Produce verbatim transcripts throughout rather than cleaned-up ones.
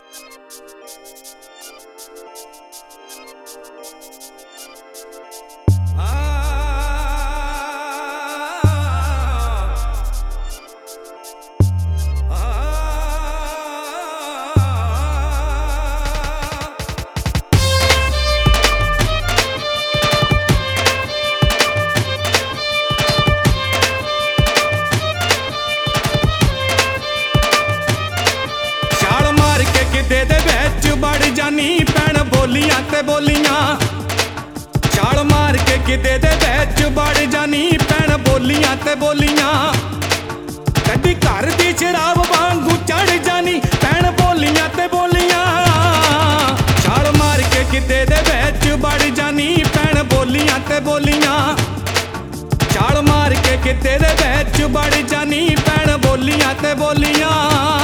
भैन बोलियां ते बोलियां छाल मार के किते दे विच वड़ जानी भैन बोलियां ते बोलियां कदी घर दी शराब वांगू चढ़ जानी भैन बोलियां ते बोलियां छाल मार के किते दे विच वड़ जानी भैन बोलियां ते बोलियां छाल मार के किते दे विच वड़ जानी भैन बोलियां ते बोलियां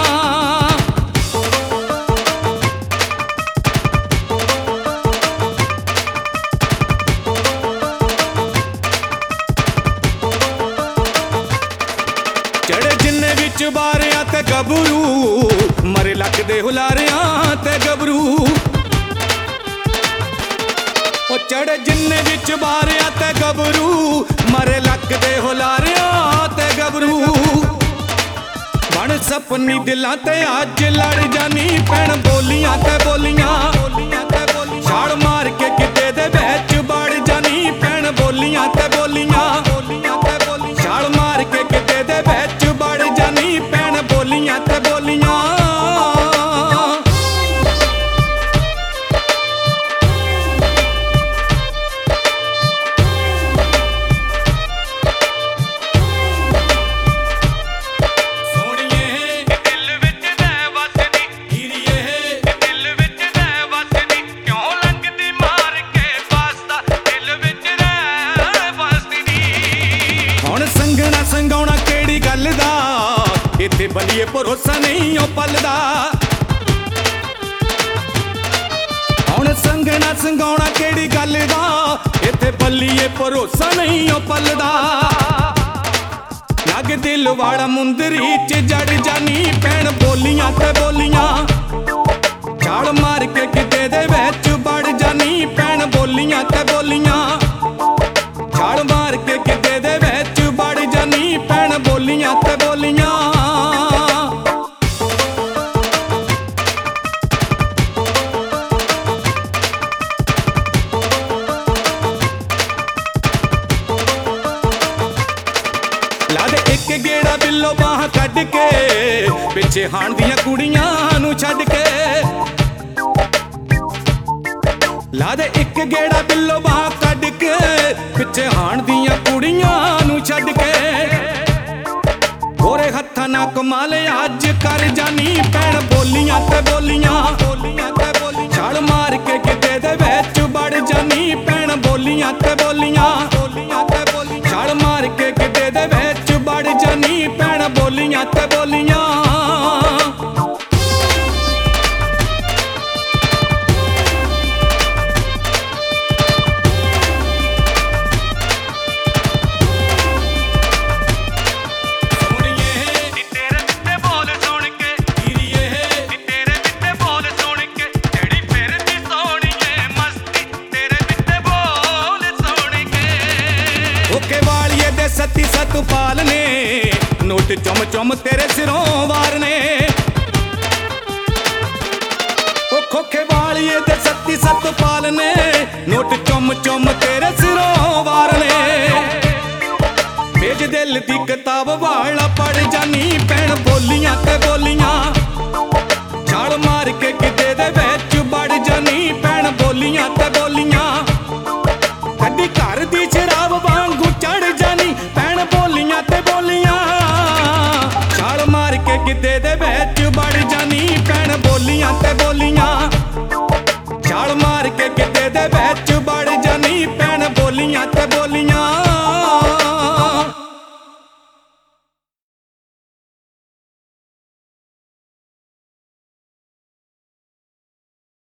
बारियां ते गबरू मरे लगदे हुलारियां ते गबरू ओ चढ़े जिन्ने विच बारियां ते गबरू मरे लगदे हुलारियां ते गबरू बन सपनी दिलां ते अज लड़ जानी भैन बोलियां ते बोलियां छाल मार के किते दे विच वड़ जानी भैन बोलियां ते बोलियां छाल मार के किते दे विच वड़ जानी भैन बोलियां ते बोलियां संगाउणा केड़ी गल दा इत्थे बलिए भरोसा नहीं ओ पलदा हुण संगना संगाउणा केड़ी गल दा इत्थे बलिए भरोसा नहीं ओ पलदा लग दिल वाला मुंदरी च जड़ जानी भैन बोलियां ते बोलियां छाल मार के किते दे विच वड़ जानी भैन बोलियां ते बोलियां छाल मार के किते दे विच वड़ जानी भैन बोलियां ते बोलियां ला दे एक गेड़ा बिल्लो बाह कढ के पिछे हाण दियां कुड़ियां नूं छड्ड के ला दे एक गेड़ा बिल्लो बाह कढ के पिछे हाण दियां कुड़ियां नूं छड्ड के गोरे हत्थां नाल कमाल अज कर जानी भैन बोलियां ते बोलियां छाल मार के किते दे विच वड़ जानी भैन बोलियां ते बोलियां छाल मार के किते दे विच वड़ जानी भैन बोलियां ते बोलियां सती सतपाल ने नोट चुम चुम तेरे सिरों वारने ओ खोखे वालिए दे सती सतपाल ने नोट चुम चुम तेरे सिरों वारने भेज दिल दी किताब वाला पढ़ जानी भैन बोलियां ते बोलियां छाल मार के किते दे विच वड़ जानी भैन बोलियां ते बोलियां कदी घर दी शराब वांगू चढ़ जानी भैन बोलियां ते बोलियां छाल मार के किते दे